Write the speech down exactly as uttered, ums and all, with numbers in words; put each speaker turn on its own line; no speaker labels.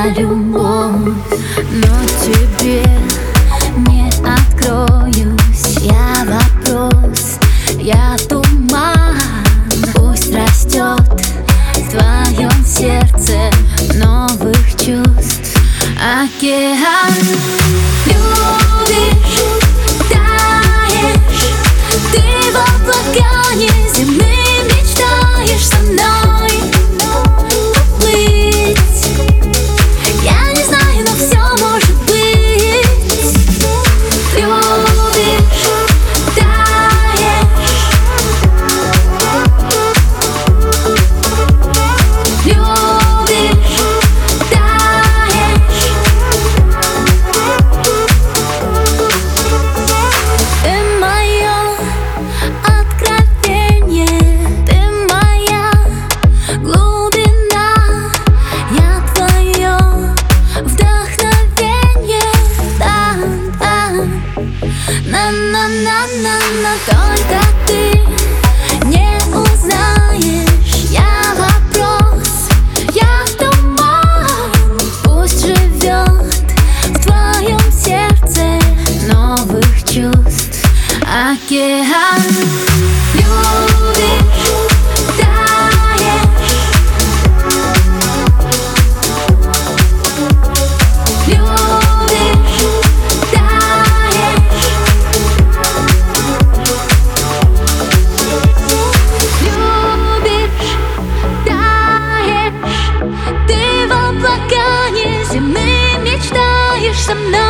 любовь, но тебе не откроюсь. Я вопрос, я туман. Пусть растет в твоем сердце новых чувств океан. Любишь, таешь, ты в облакане земли мечтаешь со мной плыть. Я не знаю, но все может быть. Любишь, таешь, любишь, таешь. Ты мое откровение, ты моя глубина, я твое вдохновение. Да, да, на-на-на-на-на. Только ты не узнаешь. Я вопрос, я туман. Пусть живет в твоем сердце новых чувств океан. Любишь, таешь, любишь, таешь, любишь, таешь. Ты в облакане земли мечтаешь со мной